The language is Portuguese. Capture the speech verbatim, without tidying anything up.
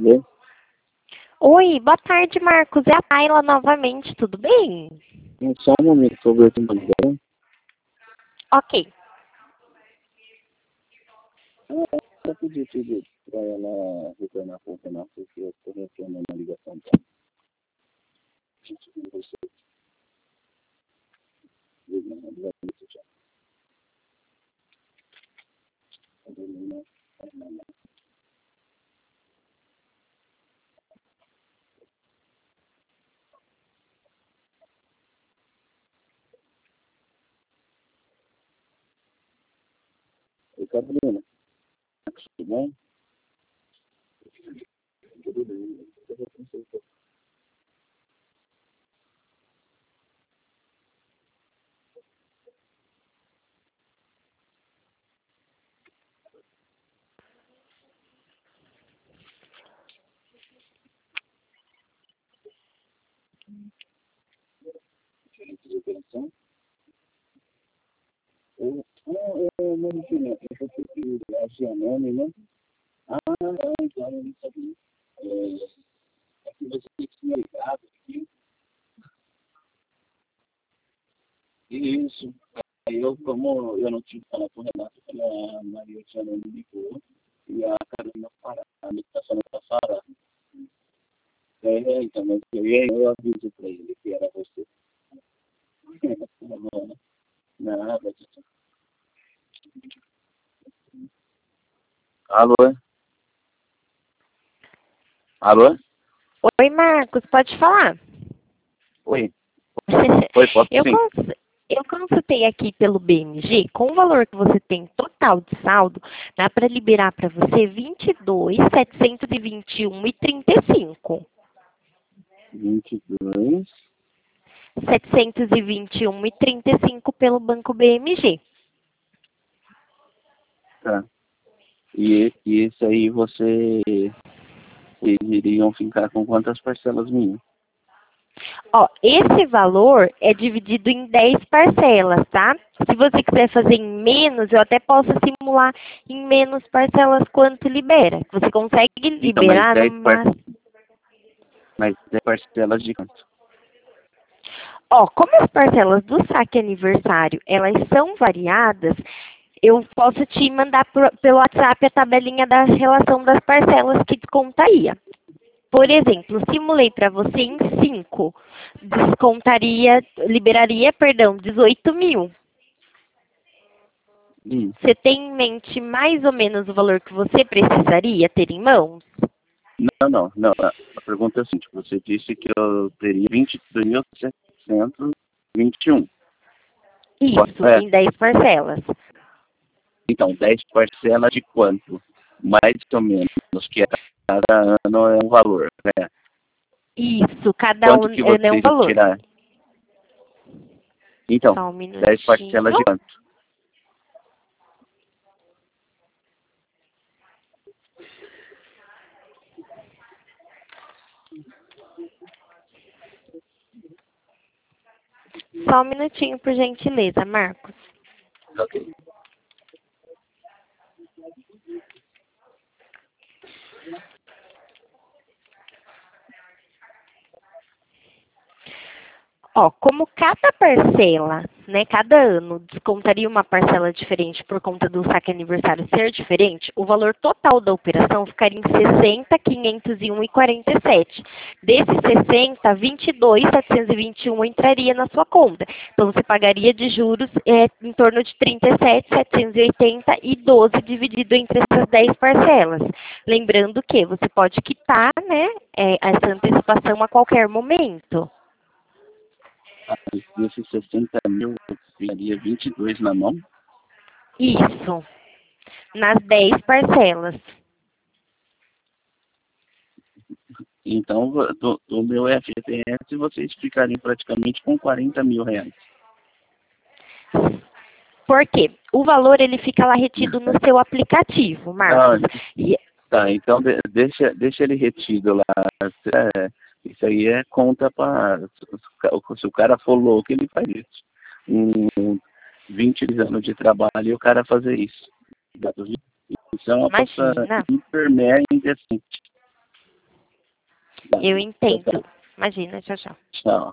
Alô? Oi, boa tarde, Marcos. É a Tayla novamente, tudo bem? Só um momento, por favor, tem uma ligação. Ok. Eu pedi tudo para ela retornar com o Renato, porque eu estou retornando a ligação para gente com você. Oi, Carolina. Tudo bom? Tudo bem. Eu vou consultar. De operação? Eu, não, eu não entendi. Eu vou ter que achar nome, né? Ah, então, eu não sabia. É, é que você tem que se ligar aqui. Isso. Aí eu, como eu não tive que falar com o Renato, eu falei, a Maria Tiana me ligou e a Carolina Pará, a meditação da Pará. É, então, mas eu, eu aviso para ele que era você. Nada, disso. Alô? Alô? Oi, Marcos, pode falar? Oi. Oi, posso eu, sim. cons eu consultei aqui pelo B M G, com o valor que você tem total de saldo, dá para liberar para você vinte e dois mil setecentos e vinte e um reais e trinta e cinco. vinte e dois. setecentos e vinte e um reais e trinta e cinco pelo Banco B M G. Tá. E, e esse aí você, vocês iriam ficar com quantas parcelas minhas? Ó, esse valor é dividido em dez parcelas, tá? Se você quiser fazer em menos, eu até posso simular em menos parcelas quanto libera. Você consegue Então, mais liberar no dez par... máximo. mais dez parcelas de quanto? Ó, como as parcelas do saque aniversário, elas são variadas, eu posso te mandar por, pelo WhatsApp a tabelinha da relação das parcelas que descontaria. Por exemplo, simulei para você em cinco, descontaria, liberaria, perdão, dezoito mil. Hum. Você tem em mente mais ou menos o valor que você precisaria ter em mãos? Não, não, não. A, a pergunta é a seguinte, você disse que eu teria vinte e dois mil setecentos e vinte e um. Isso, É. em dez parcelas. Então, dez parcelas de quanto? Mais ou menos, que cada ano é um valor, né? Isso, cada um Quanto que é um vocês iam valor. tirar? Então, Só um dez minutinho. parcelas de quanto? Só um minutinho, por gentileza, Marcos. Ok. Ó, como cada parcela, né, cada ano descontaria uma parcela diferente por conta do saque aniversário ser diferente, o valor total da operação ficaria em sessenta mil quinhentos e um reais e quarenta e sete. Desses sessenta, vinte e dois mil setecentos e vinte e um entraria na sua conta. Então você pagaria de juros é, em torno de trinta e sete mil setecentos e oitenta e doze dividido entre essas dez parcelas. Lembrando que você pode quitar, né, é, essa antecipação a qualquer momento. Desses sessenta mil, eu teria vinte e dois na mão? Isso, nas dez parcelas. Então, do, do meu F G T S, vocês ficariam praticamente com quarenta mil reais. Por quê? O valor ele fica lá retido no seu aplicativo, Marcos. Não, E, tá, então de, deixa, deixa ele retido lá. É, isso aí é conta para. Se o cara for louco, ele faz isso. Um, vinte anos de trabalho e o cara fazer isso. Isso é uma coisa imagina. hiper mega indecente. Eu entendo. Imagina, tchau, tchau. Tchau.